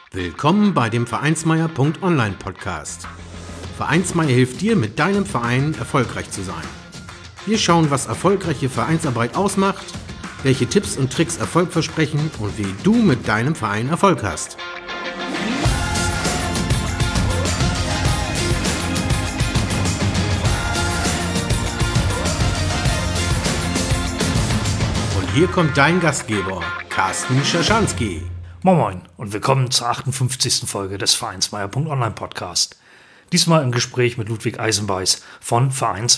Willkommen bei dem Vereinsmeier.online Podcast. Vereinsmeier hilft dir, mit deinem Verein erfolgreich zu sein. Wir schauen, was erfolgreiche Vereinsarbeit ausmacht, welche Tipps und Tricks Erfolg versprechen und wie du mit deinem Verein Erfolg hast. Und hier kommt dein Gastgeber, Carsten Schaschanski. Moin Moin und willkommen zur 58. Folge des Vereinsmeier.online Podcast. Diesmal im Gespräch mit Ludwig Eisenbeiß von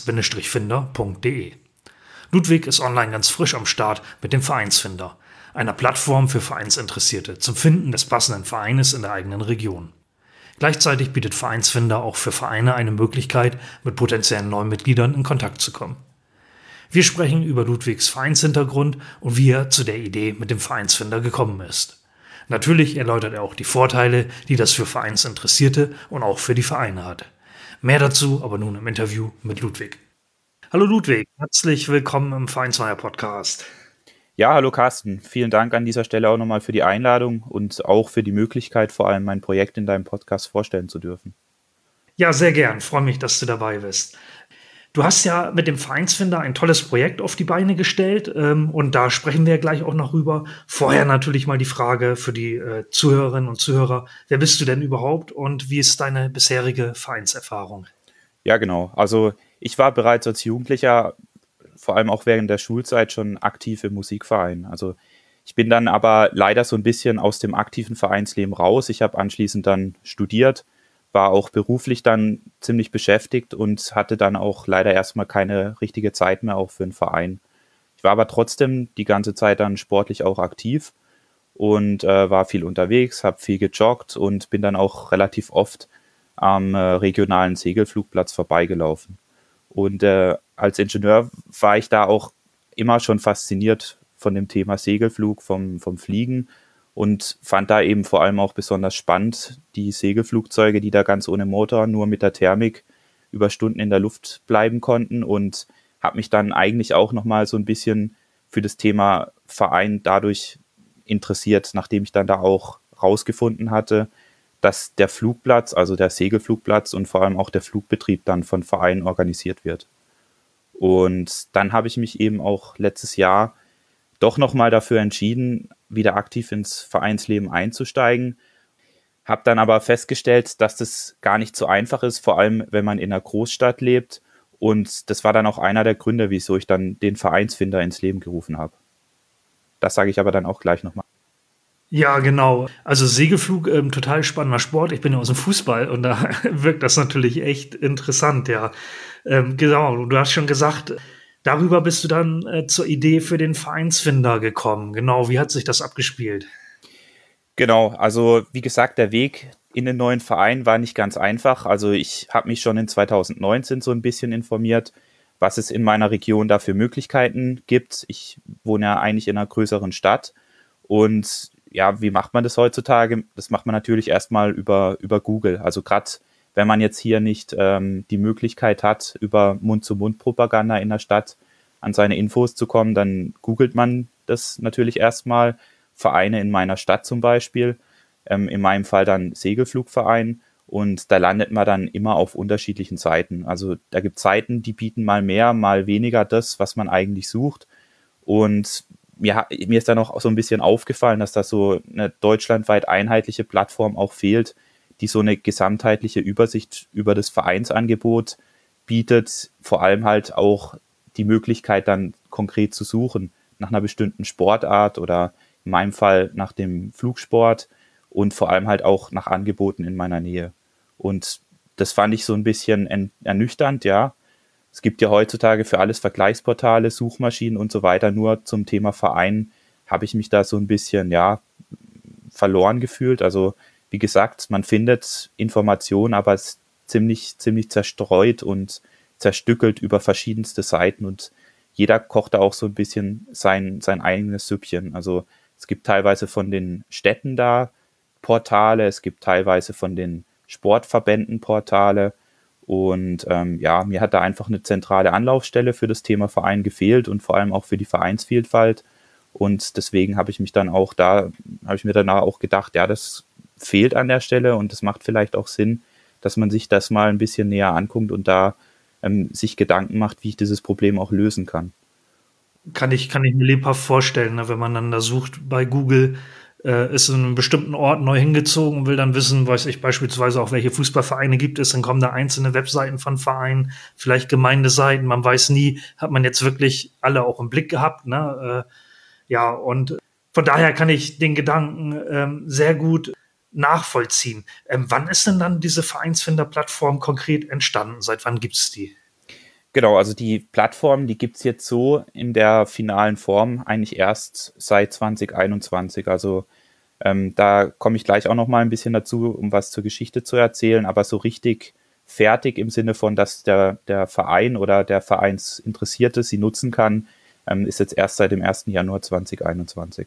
vereins-finder.de. Ludwig ist online ganz frisch am Start mit dem Vereinsfinder, einer Plattform für Vereinsinteressierte zum Finden des passenden Vereines in der eigenen Region. Gleichzeitig bietet Vereinsfinder auch für Vereine eine Möglichkeit, mit potenziellen neuen Mitgliedern in Kontakt zu kommen. Wir sprechen über Ludwigs Vereinshintergrund und wie er zu der Idee mit dem Vereinsfinder gekommen ist. Natürlich erläutert er auch die Vorteile, die das für Vereinsinteressierte und auch für die Vereine hat. Mehr dazu aber nun im Interview mit Ludwig. Hallo Ludwig, herzlich willkommen im Vereinsmeier Podcast. Ja, hallo Carsten. Vielen Dank an dieser Stelle auch nochmal für die Einladung und auch für die Möglichkeit, vor allem mein Projekt in deinem Podcast vorstellen zu dürfen. Ja, sehr gern. Freue mich, dass du dabei bist. Du hast ja mit dem Vereinsfinder ein tolles Projekt auf die Beine gestellt und da sprechen wir gleich auch noch rüber. Vorher natürlich mal die Frage für die Zuhörerinnen und Zuhörer. Wer bist du denn überhaupt und wie ist deine bisherige Vereinserfahrung? Ja, genau. Also ich war bereits als Jugendlicher, vor allem auch während der Schulzeit, schon aktiv im Musikverein. Also ich bin dann aber leider so ein bisschen aus dem aktiven Vereinsleben raus. Ich habe anschließend dann studiert, war auch beruflich dann ziemlich beschäftigt und hatte dann auch leider erstmal keine richtige Zeit mehr auch für einen Verein. Ich war aber trotzdem die ganze Zeit dann sportlich auch aktiv und war viel unterwegs, habe viel gejoggt und bin dann auch relativ oft am regionalen Segelflugplatz vorbeigelaufen. Und als Ingenieur war ich da auch immer schon fasziniert von dem Thema Segelflug, vom Fliegen. Und fand da eben vor allem auch besonders spannend die Segelflugzeuge, die da ganz ohne Motor, nur mit der Thermik über Stunden in der Luft bleiben konnten und habe mich dann eigentlich auch nochmal so ein bisschen für das Thema Verein dadurch interessiert, nachdem ich dann da auch rausgefunden hatte, dass der Flugplatz, also der Segelflugplatz und vor allem auch der Flugbetrieb dann von Vereinen organisiert wird. Und dann habe ich mich eben auch letztes Jahr doch nochmal dafür entschieden, wieder aktiv ins Vereinsleben einzusteigen. Habe dann aber festgestellt, dass das gar nicht so einfach ist, vor allem wenn man in einer Großstadt lebt. Und das war dann auch einer der Gründe, wieso ich dann den Vereinsfinder ins Leben gerufen habe. Das sage ich aber dann auch gleich nochmal. Ja, genau. Also Segelflug, total spannender Sport. Ich bin ja aus dem Fußball und da wirkt das natürlich echt interessant, ja. Genau, du hast schon gesagt, darüber bist du dann zur Idee für den Vereinsfinder gekommen. Genau, wie hat sich das abgespielt? Genau, also wie gesagt, der Weg in den neuen Verein war nicht ganz einfach. Also ich habe mich schon in 2019 so ein bisschen informiert, was es in meiner Region da für Möglichkeiten gibt. Ich wohne ja eigentlich in einer größeren Stadt und ja, wie macht man das heutzutage? Das macht man natürlich erstmal über Google. Also gerade wenn man jetzt hier nicht die Möglichkeit hat, über Mund-zu-Mund-Propaganda in der Stadt an seine Infos zu kommen, dann googelt man das natürlich erstmal. Vereine in meiner Stadt zum Beispiel, in meinem Fall dann Segelflugverein und da landet man dann immer auf unterschiedlichen Seiten. Also da gibt es Seiten, die bieten mal mehr, mal weniger das, was man eigentlich sucht und mir ist dann auch so ein bisschen aufgefallen, dass da so eine deutschlandweit einheitliche Plattform auch fehlt, die so eine gesamtheitliche Übersicht über das Vereinsangebot bietet, vor allem halt auch die Möglichkeit dann konkret zu suchen nach einer bestimmten Sportart oder in meinem Fall nach dem Flugsport und vor allem halt auch nach Angeboten in meiner Nähe. Und das fand ich so ein bisschen ernüchternd, ja. Es gibt ja heutzutage für alles Vergleichsportale, Suchmaschinen und so weiter. Nur zum Thema Verein habe ich mich da so ein bisschen, ja, verloren gefühlt. Also wie gesagt, man findet Informationen, aber es ist ziemlich zerstreut und zerstückelt über verschiedenste Seiten und jeder kocht da auch so ein bisschen sein eigenes Süppchen. Also es gibt teilweise von den Städten da Portale, es gibt teilweise von den Sportverbänden Portale und ja, mir hat da einfach eine zentrale Anlaufstelle für das Thema Verein gefehlt und vor allem auch für die Vereinsvielfalt und deswegen habe ich mir danach auch gedacht, ja, das fehlt an der Stelle und es macht vielleicht auch Sinn, dass man sich das mal ein bisschen näher anguckt und da sich Gedanken macht, wie ich dieses Problem auch lösen kann. Kann ich mir lebhaft vorstellen, ne, wenn man dann da sucht bei Google, ist in einem bestimmten Ort neu hingezogen und will dann wissen, weiß ich, beispielsweise auch, welche Fußballvereine gibt es, dann kommen da einzelne Webseiten von Vereinen, vielleicht Gemeindeseiten, man weiß nie, hat man jetzt wirklich alle auch im Blick gehabt, ne? Ja, und von daher kann ich den Gedanken sehr gut nachvollziehen. Wann ist denn dann diese Vereinsfinder-Plattform konkret entstanden? Seit wann gibt's die? Genau, also die Plattform, die gibt es jetzt so in der finalen Form eigentlich erst seit 2021. Also da komme ich gleich auch noch mal ein bisschen dazu, um was zur Geschichte zu erzählen, aber so richtig fertig im Sinne von, dass der Verein oder der Vereinsinteressierte sie nutzen kann, ist jetzt erst seit dem 1. Januar 2021.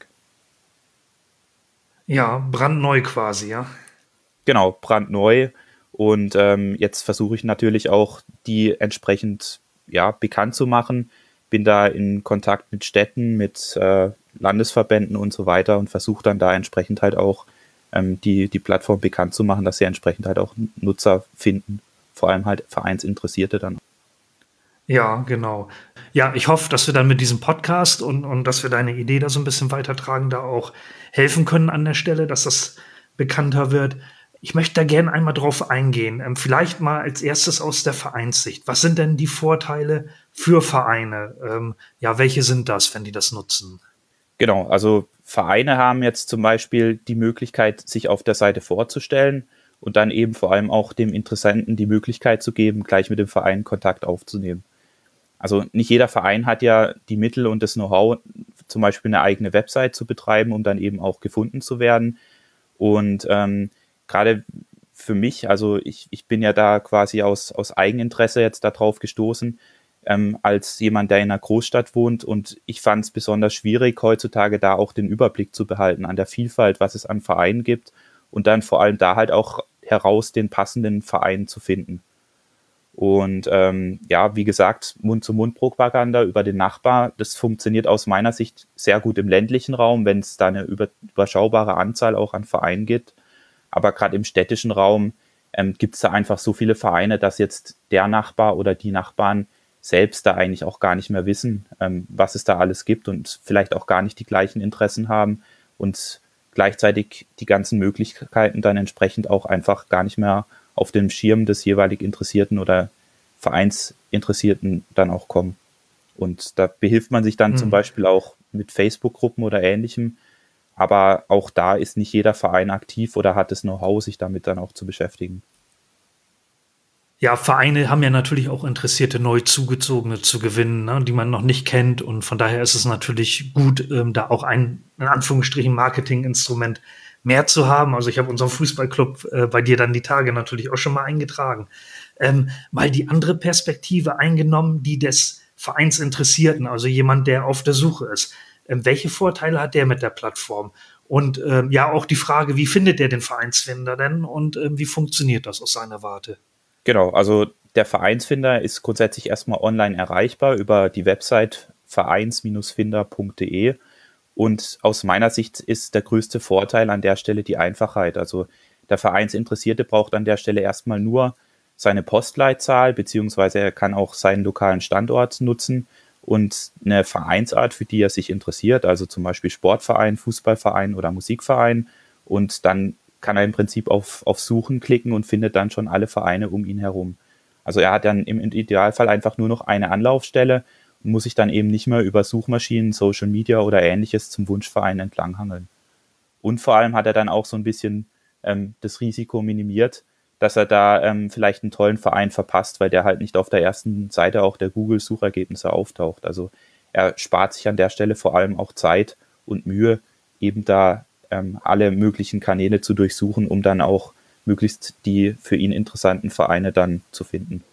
Ja, brandneu quasi, ja. Genau, brandneu. Und jetzt versuche ich natürlich auch, die entsprechend bekannt zu machen. Bin da in Kontakt mit Städten, mit Landesverbänden und so weiter und versuche dann da entsprechend halt auch die Plattform bekannt zu machen, dass sie entsprechend halt auch Nutzer finden, vor allem halt Vereinsinteressierte dann. Ja, genau. Ja, ich hoffe, dass wir dann mit diesem Podcast und dass wir deine Idee da so ein bisschen weitertragen, da auch helfen können an der Stelle, dass das bekannter wird. Ich möchte da gerne einmal drauf eingehen. Vielleicht mal als erstes aus der Vereinssicht. Was sind denn die Vorteile für Vereine? Ja, welche sind das, wenn die das nutzen? Genau, also Vereine haben jetzt zum Beispiel die Möglichkeit, sich auf der Seite vorzustellen und dann eben vor allem auch dem Interessenten die Möglichkeit zu geben, gleich mit dem Verein Kontakt aufzunehmen. Also nicht jeder Verein hat ja die Mittel und das Know-how, zum Beispiel eine eigene Website zu betreiben, um dann eben auch gefunden zu werden. Und gerade für mich, also ich bin ja da quasi aus Eigeninteresse jetzt darauf gestoßen, als jemand, der in einer Großstadt wohnt. Und ich fand es besonders schwierig, heutzutage da auch den Überblick zu behalten an der Vielfalt, was es an Vereinen gibt und dann vor allem da halt auch heraus den passenden Verein zu finden. Und wie gesagt, Mund-zu-Mund-Propaganda über den Nachbar, das funktioniert aus meiner Sicht sehr gut im ländlichen Raum, wenn es da eine überschaubare Anzahl auch an Vereinen gibt. Aber gerade im städtischen Raum gibt es da einfach so viele Vereine, dass jetzt der Nachbar oder die Nachbarn selbst da eigentlich auch gar nicht mehr wissen, was es da alles gibt und vielleicht auch gar nicht die gleichen Interessen haben und gleichzeitig die ganzen Möglichkeiten dann entsprechend auch einfach gar nicht mehr auf dem Schirm des jeweilig Interessierten oder Vereinsinteressierten dann auch kommen. Und da behilft man sich dann zum Beispiel auch mit Facebook-Gruppen oder Ähnlichem. Aber auch da ist nicht jeder Verein aktiv oder hat das Know-how, sich damit dann auch zu beschäftigen. Ja, Vereine haben ja natürlich auch Interessierte, neu Zugezogene zu gewinnen, ne, die man noch nicht kennt. Und von daher ist es natürlich gut, da auch ein, in Anführungsstrichen, Marketinginstrument mehr zu haben. Also ich habe unseren Fußballclub bei dir dann die Tage natürlich auch schon mal eingetragen. Mal die andere Perspektive eingenommen, die des Vereinsinteressierten, also jemand, der auf der Suche ist. Welche Vorteile hat der mit der Plattform? Und auch die Frage, wie findet der den Vereinsfinder denn und wie funktioniert das aus seiner Warte? Genau, also der Vereinsfinder ist grundsätzlich erstmal online erreichbar über die Website vereins-finder.de und aus meiner Sicht ist der größte Vorteil an der Stelle die Einfachheit. Also der Vereinsinteressierte braucht an der Stelle erstmal nur seine Postleitzahl, beziehungsweise er kann auch seinen lokalen Standort nutzen und eine Vereinsart, für die er sich interessiert, also zum Beispiel Sportverein, Fußballverein oder Musikverein. Und dann kann er im Prinzip auf Suchen klicken und findet dann schon alle Vereine um ihn herum. Also er hat dann im Idealfall einfach nur noch eine Anlaufstelle und muss sich dann eben nicht mehr über Suchmaschinen, Social Media oder Ähnliches zum Wunschverein entlanghangeln. Und vor allem hat er dann auch so ein bisschen das Risiko minimiert, dass er da vielleicht einen tollen Verein verpasst, weil der halt nicht auf der ersten Seite auch der Google-Suchergebnisse auftaucht. Also er spart sich an der Stelle vor allem auch Zeit und Mühe, eben da alle möglichen Kanäle zu durchsuchen, um dann auch möglichst die für ihn interessanten Vereine dann zu finden.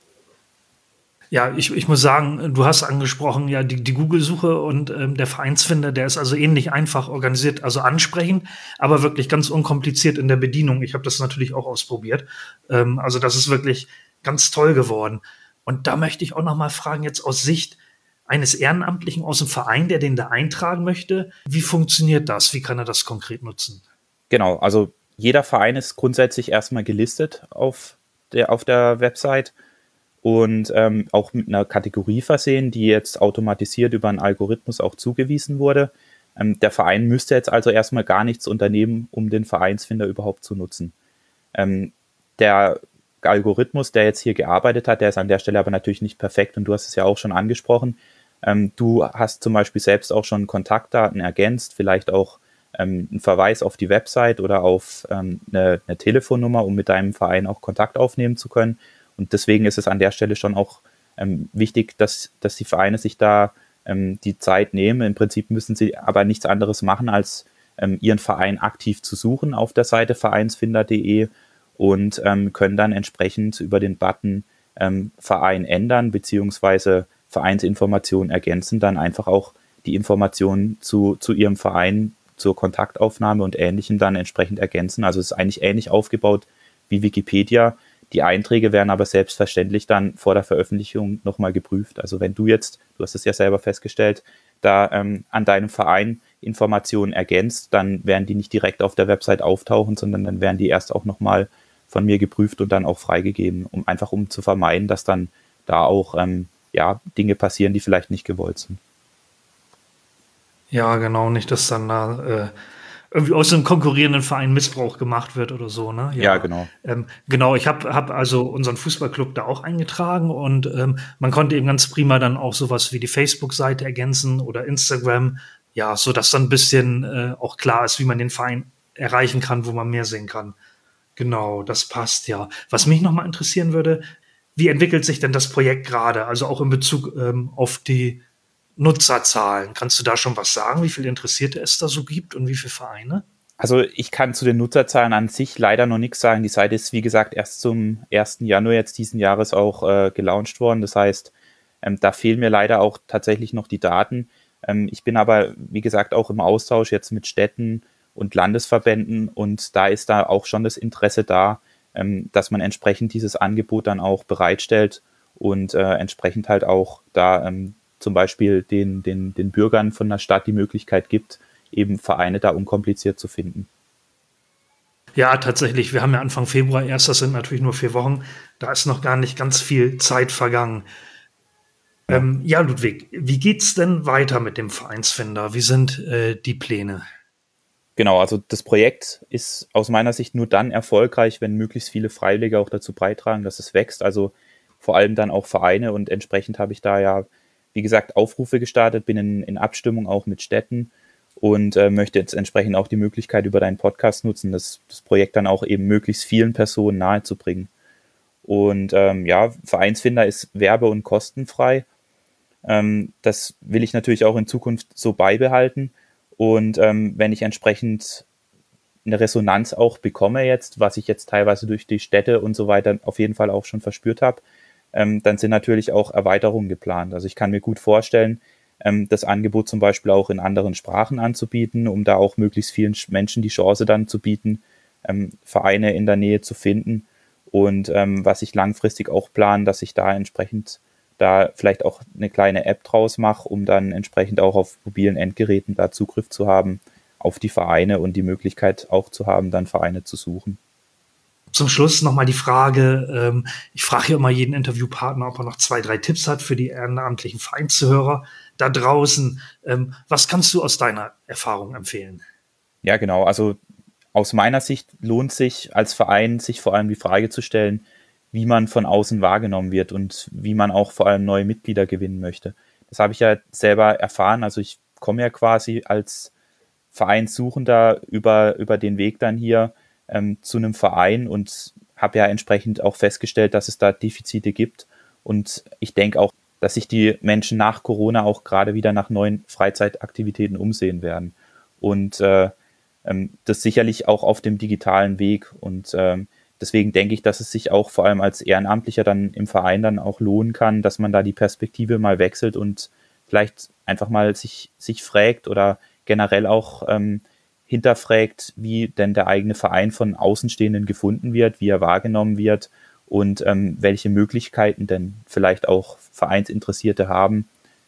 Ja, ich muss sagen, du hast angesprochen, ja, die Google-Suche und der Vereinsfinder, der ist also ähnlich einfach organisiert, also ansprechend, aber wirklich ganz unkompliziert in der Bedienung. Ich habe das natürlich auch ausprobiert. Also das ist wirklich ganz toll geworden. Und da möchte ich auch noch mal fragen, jetzt aus Sicht eines Ehrenamtlichen aus dem Verein, der den da eintragen möchte, wie funktioniert das? Wie kann er das konkret nutzen? Genau, also jeder Verein ist grundsätzlich erstmal gelistet auf der Website und auch mit einer Kategorie versehen, die jetzt automatisiert über einen Algorithmus auch zugewiesen wurde. Der Verein müsste jetzt also erstmal gar nichts unternehmen, um den Vereinsfinder überhaupt zu nutzen. Der Algorithmus, der jetzt hier gearbeitet hat, der ist an der Stelle aber natürlich nicht perfekt und du hast es ja auch schon angesprochen. Du hast zum Beispiel selbst auch schon Kontaktdaten ergänzt, vielleicht auch einen Verweis auf die Website oder auf eine Telefonnummer, um mit deinem Verein auch Kontakt aufnehmen zu können. Und deswegen ist es an der Stelle schon auch wichtig, dass die Vereine sich da die Zeit nehmen. Im Prinzip müssen sie aber nichts anderes machen, als ihren Verein aktiv zu suchen auf der Seite vereinsfinder.de und können dann entsprechend über den Button Verein ändern bzw. Vereinsinformationen ergänzen, dann einfach auch die Informationen zu ihrem Verein, zur Kontaktaufnahme und Ähnlichem dann entsprechend ergänzen. Also es ist eigentlich ähnlich aufgebaut wie Wikipedia. Die Einträge werden aber selbstverständlich dann vor der Veröffentlichung nochmal geprüft. Also wenn du jetzt, du hast es ja selber festgestellt, da an deinem Verein Informationen ergänzt, dann werden die nicht direkt auf der Website auftauchen, sondern dann werden die erst auch nochmal von mir geprüft und dann auch freigegeben, um zu vermeiden, dass dann da auch Dinge passieren, die vielleicht nicht gewollt sind. Ja, genau, nicht, dass dann da irgendwie aus einem konkurrierenden Verein Missbrauch gemacht wird oder so, ne? Ja, genau. Genau, ich hab also unseren Fußballclub da auch eingetragen und man konnte eben ganz prima dann auch sowas wie die Facebook-Seite ergänzen oder Instagram, ja, so dass dann ein bisschen auch klar ist, wie man den Verein erreichen kann, wo man mehr sehen kann. Genau, das passt ja. Was mich nochmal interessieren würde, wie entwickelt sich denn das Projekt gerade? Also auch in Bezug auf die Nutzerzahlen. Kannst du da schon was sagen, wie viele Interessierte es da so gibt und wie viele Vereine? Also ich kann zu den Nutzerzahlen an sich leider noch nichts sagen. Die Seite ist, wie gesagt, erst zum 1. Januar jetzt diesen Jahres auch gelauncht worden. Das heißt, da fehlen mir leider auch tatsächlich noch die Daten. Ich bin aber, wie gesagt, auch im Austausch jetzt mit Städten und Landesverbänden und da ist da auch schon das Interesse da, dass man entsprechend dieses Angebot dann auch bereitstellt und entsprechend halt auch da zum Beispiel den Bürgern von der Stadt die Möglichkeit gibt, eben Vereine da unkompliziert zu finden. Ja, tatsächlich. Wir haben ja Anfang Februar erst, das sind natürlich nur 4 Wochen. Da ist noch gar nicht ganz viel Zeit vergangen. Ja, Ludwig, wie geht's denn weiter mit dem Vereinsfinder? Wie sind die Pläne? Genau, also das Projekt ist aus meiner Sicht nur dann erfolgreich, wenn möglichst viele Freiwillige auch dazu beitragen, dass es wächst. Also vor allem dann auch Vereine und entsprechend habe ich da ja, wie gesagt, Aufrufe gestartet, bin in Abstimmung auch mit Städten und möchte jetzt entsprechend auch die Möglichkeit über deinen Podcast nutzen, das Projekt dann auch eben möglichst vielen Personen nahezubringen. Und Vereinsfinder ist werbe- und kostenfrei. Das will ich natürlich auch in Zukunft so beibehalten. Und wenn ich entsprechend eine Resonanz auch bekomme jetzt, was ich jetzt teilweise durch die Städte und so weiter auf jeden Fall auch schon verspürt habe, dann sind natürlich auch Erweiterungen geplant. Also ich kann mir gut vorstellen, das Angebot zum Beispiel auch in anderen Sprachen anzubieten, um da auch möglichst vielen Menschen die Chance dann zu bieten, Vereine in der Nähe zu finden. Und was ich langfristig auch plane, dass ich da entsprechend da vielleicht auch eine kleine App draus mache, um dann entsprechend auch auf mobilen Endgeräten da Zugriff zu haben auf die Vereine und die Möglichkeit auch zu haben, dann Vereine zu suchen. Zum Schluss nochmal die Frage, ich frage ja immer jeden Interviewpartner, ob er noch 2, 3 Tipps hat für die ehrenamtlichen Vereinszuhörer da draußen. Was kannst du aus deiner Erfahrung empfehlen? Ja, genau. Also aus meiner Sicht lohnt sich als Verein, sich vor allem die Frage zu stellen, wie man von außen wahrgenommen wird und wie man auch vor allem neue Mitglieder gewinnen möchte. Das habe ich ja selber erfahren. Also ich komme ja quasi als Vereinssuchender über den Weg dann hier zu einem Verein und habe ja entsprechend auch festgestellt, dass es da Defizite gibt. Und ich denke auch, dass sich die Menschen nach Corona auch gerade wieder nach neuen Freizeitaktivitäten umsehen werden. Und das sicherlich auch auf dem digitalen Weg. Und deswegen denke ich, dass es sich auch vor allem als Ehrenamtlicher dann im Verein dann auch lohnen kann, dass man da die Perspektive mal wechselt und vielleicht einfach mal sich fragt oder generell auch hinterfragt, wie denn der eigene Verein von Außenstehenden gefunden wird, wie er wahrgenommen wird und welche Möglichkeiten denn vielleicht auch Vereinsinteressierte haben,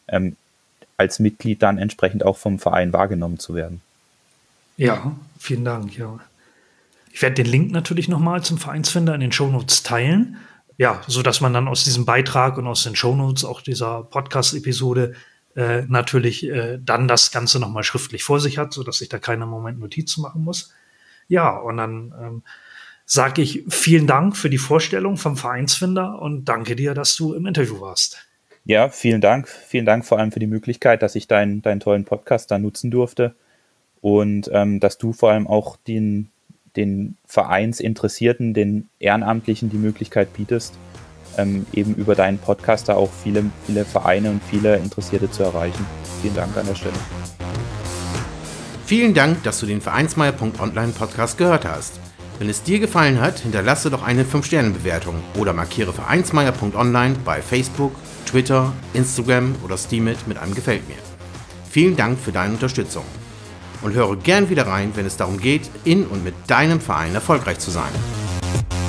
als Mitglied dann entsprechend auch vom Verein wahrgenommen zu werden. Ja, vielen Dank. Ja. Ich werde den Link natürlich nochmal zum Vereinsfinder in den Shownotes teilen. Ja, sodass man dann aus diesem Beitrag und aus den Shownotes auch dieser Podcast-Episode natürlich dann das Ganze nochmal schriftlich vor sich hat, sodass sich da keiner im Moment Notizen machen muss. Ja, und dann sage ich vielen Dank für die Vorstellung vom Vereinsfinder und danke dir, dass du im Interview warst. Ja, vielen Dank. Vielen Dank vor allem für die Möglichkeit, dass ich deinen tollen Podcast da nutzen durfte und dass du vor allem auch den Vereinsinteressierten, den Ehrenamtlichen die Möglichkeit bietest, eben über deinen Podcast da auch viele Vereine und viele Interessierte zu erreichen. Vielen Dank an der Stelle. Vielen Dank, dass du den Vereinsmeier.online Podcast gehört hast. Wenn es dir gefallen hat, hinterlasse doch eine 5-Sterne-Bewertung oder markiere Vereinsmeier.online bei Facebook, Twitter, Instagram oder Steemit mit einem Gefällt mir. Vielen Dank für deine Unterstützung. Und höre gern wieder rein, wenn es darum geht, in und mit deinem Verein erfolgreich zu sein.